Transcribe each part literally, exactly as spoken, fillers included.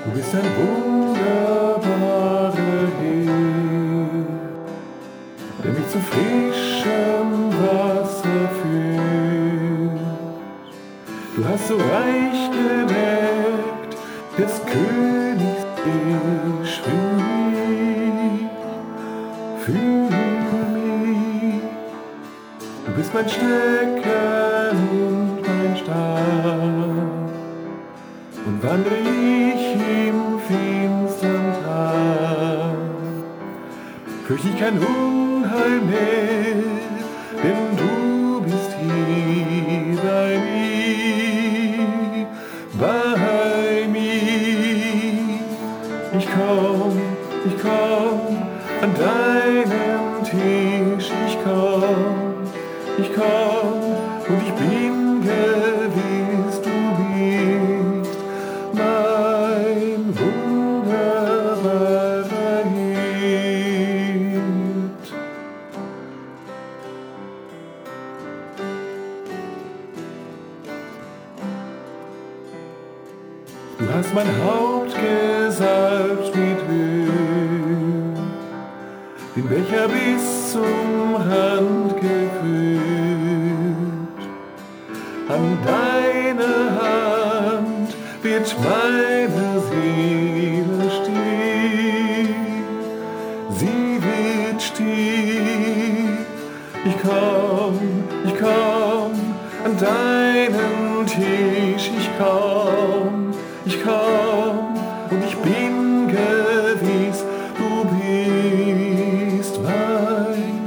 Du bist ein wunderbarer Herr, der mich zu frischem Wasser führt. Du hast so reich geweckt des Königs Geschwind für mich. Du bist mein Stecken und mein Stab, und wandre ich im finstern Tag, fürchte ich kein Unheil mehr, denn du bist hier bei mir, bei mir. Ich komm, ich komm an deinen Tisch, ich komm, ich komm und ich bin gewiss, du bist mein wunderbarer Hirt. Du hast mein Haupt gesalbt mit Öl, den Becher bis zum Rand gefüllt. An deiner Hand wird meine Seele still, sie wird still. Ich komm, ich komm an deinen Tisch, ich komm, ich komm und ich bin gewiss, du bist mein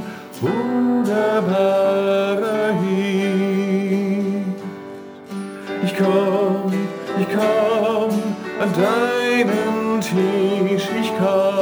wunderbarer Hirt. Ich komm, ich komm an deinen Tisch, ich komm.